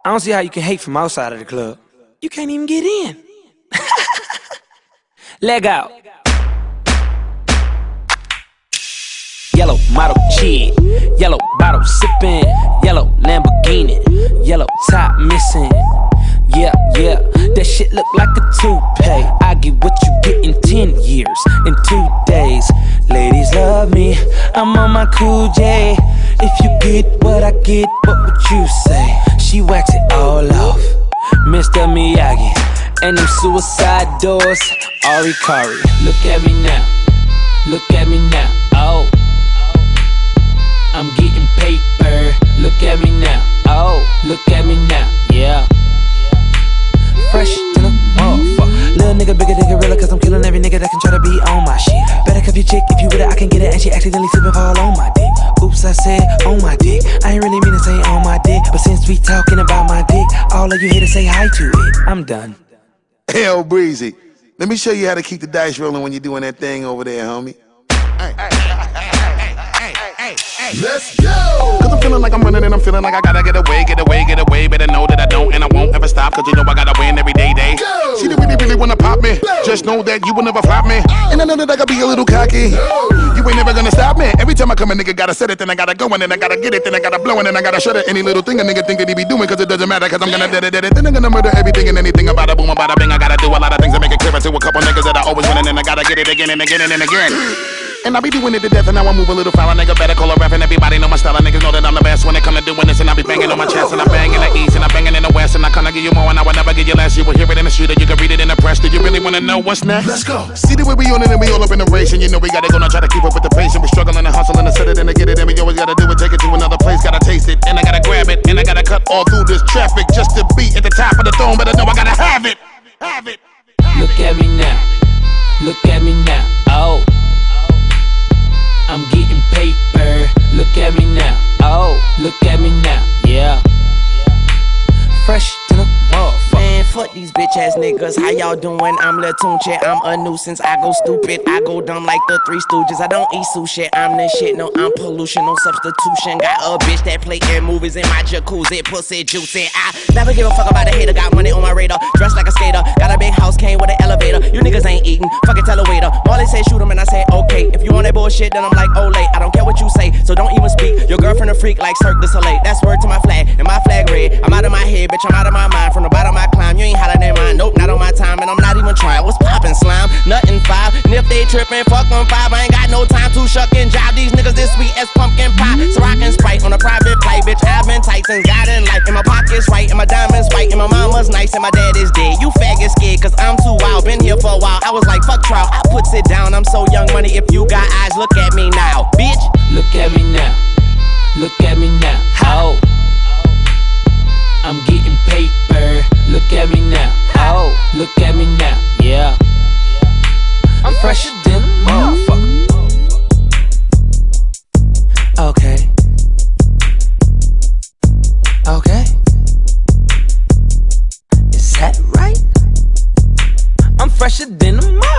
I don't see how you can hate from outside of the club. You can't even get in. Leg out. Yellow model chick, yellow bottle sippin', yellow Lamborghini, yellow top missing. Yeah, that shit look like a toupee. I get what you get in 10 years, in 2 days. Ladies love me, I'm on my cool J. If you get what I get, what would you say? She wax it all off, Mr. Miyagi. And them suicide doors, Ari Kari. Look at me now, look at me now, oh. I'm getting paper, look at me now, oh. Look at me now, yeah. Fresh to the motherfucker. Little nigga bigger than gorilla, cause I'm killing every nigga that can try to be on my shit. Better cuff your chick, if you with it I can get it. And she accidentally slipping fall on my dick. Oops, I said on my dick. I ain't really mean to say on my dick, but since we talking about my dick, all of you here to say hi to it. I'm done. Hell, Breezy, let me show you how to keep the dice rolling when you're doing that thing over there, homie. Let's go! Cause I'm feeling like I'm running and I'm feeling like I gotta get away. Better know that I don't and I won't ever stop, cause you know I gotta win every day. Go! See, they really wanna pop me. Go! Just know that you will never flop me. And I know that I gotta be a little cocky. You ain't never gonna stop me. Every time I come a nigga gotta set it, then I gotta go and then I gotta get it, then I gotta blow and then I gotta shut it. Any little thing a nigga think that he be doing, cause it doesn't matter, cause I'm gonna dead it. Then I'm gonna murder everything and anything about a boom, about a bing. I gotta do a lot of things to make it clearer to a couple niggas that I always win, and then I gotta get it again and again and again. And I be doing it to death, and now I move a little foul. A nigga better call a rap, and everybody know my style. And niggas know that I'm the best when it come to doing this. And I be banging on my chest, and I bang in the east, and I banging in the west. And I kinda give you more, and I will never give you less. You will hear it in the street, or you can read it in the press. Do you really wanna know what's next? Let's go. See the way we on it, and we all up in the race. And you know we gotta go now, try to keep up with the pace. And we struggling and hustling to set it and to get it. And we always gotta do it, take it to another place. Gotta taste it, and I gotta grab it, and I gotta cut all through this traffic just to be at the top of the throne. But I know I gotta have it, have it. Look at me now, look at me now, oh. I'm getting paper, look at me now, oh. Look at me now, yeah. Fresh to the motherfucker. Man, fuck these bitch ass niggas. How y'all doing? I'm Lil Tunche. I'm a nuisance. I go stupid. I go dumb like the Three Stooges. I don't eat sushi. I'm the shit. No, I'm pollution. No substitution. Got a bitch that play in movies in my jacuzzi. Pussy juicy. I never give a fuck about a hater. Got money on my radar. Dressed like a skater. Got a big house. Came with an elevator. You niggas ain't eating. Fucking tell a waiter. Marley say shoot him and I say okay. If you want that bullshit, then I'm like, oh late. I don't care what you say, so don't even speak. Your girlfriend a freak like Cirque du Soleil. That's word to my flag. And my flag red. I'm out of my head, bitch. I'm out of my mind. From the bottom I climb. You ain't hollering in mine. Nope, not on my time. And I'm not even trying. What's poppin', slime? Nothing 5. And if they trippin', fuck them 5. I ain't got no time to shuck and jive. These niggas this sweet as pumpkin pie. So rockin' Sprite on a private flight. Bitch, I've been tight since God in life. And my pocket's right. And my diamonds white. And my mama's nice. And my dad is dead. You faggot scared cause I'm too wild. Been here for a while. I was like, fuck trial. I puts it down. I'm so young money. If you got eyes, look at me now. Bitch. Look at me now. Look at me now. Oh. I'm getting paper. Look at me now. Oh. Look at me now. Yeah. I'm fresher than a motherfucker. Okay. Okay. Is that right? I'm fresher than a motherfucker.